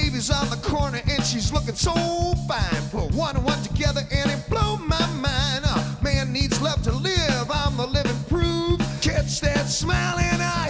baby's on the corner and she's looking so fine. Put one and one together and it blew my mind. Man needs love to live, I'm the living proof. Catch that smile and I